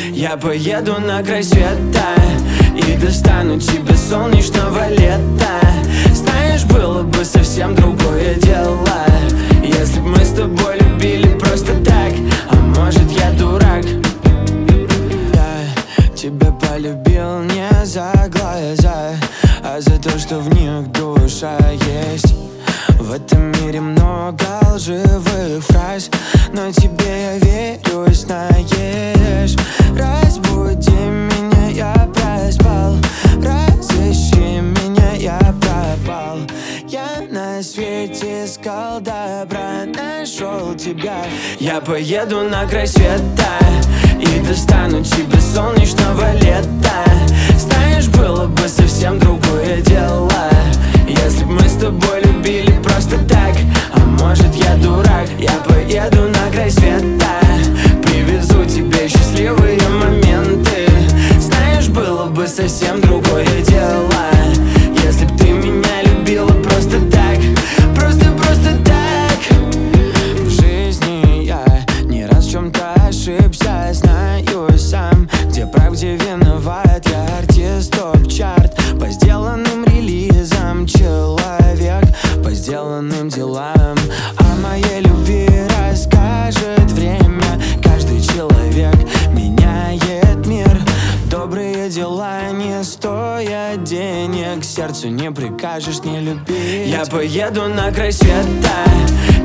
Я поеду на край света и достану тебе солнечного лета. Знаешь, было бы совсем другое дело, если б мы с тобой любили просто так. А может, я дурак? Я тебя полюбил не за глаза, а за то, что в них душа есть. В этом мире много лживых фраз, но тебе я верю, знаешь. Разбуди меня, я проспал, разыщи меня, я пропал. Я на свете искал добра, нашел тебя. Я поеду на край света и достану тебе солнечного лета. Знаешь, было бы совсем другое дело, если б мы с тобой любили просто так. А может, я дурак? Я поеду на край света, привезу тебе счастливые моменты. Знаешь, было бы совсем другое дело, если б ты меня любила просто так. Просто так. В жизни я не раз в чем-то ошибся, знаю сам, где прав, где виноват. Я артист топ-чарт по сделанным релизам, человек по сделанным делам. О моей любви расскажет время. Каждый человек меняет мир. Добрые дела не стоят денег, сердцу не прикажешь не любить. Я поеду на край света